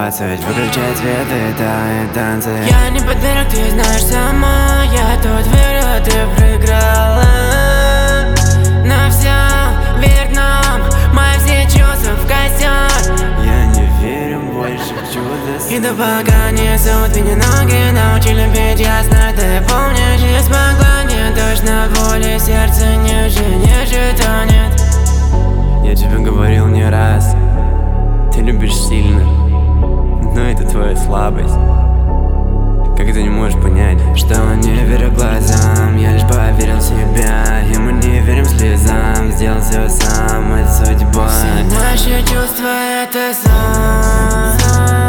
сбрасывать, выключать свет и танцы. Я не подарок, ты знаешь сама. Я тут верю, ты проиграла. На всем верном, мои все чувства в костер. Я не верю больше в чудо. И до пока несут меня ноги, научили петь, я знаю, ты помнишь. Не смогла, не дождь на воле, сердце ниже тонет. Я тебе говорил не раз, ты любишь сильно, но это твоя слабость. Как ты не можешь понять, что он не верю глазам? Я лишь поверил в себя, и мы не верим слезам. Сделал все сам, это судьба. Все наши чувства — это сон.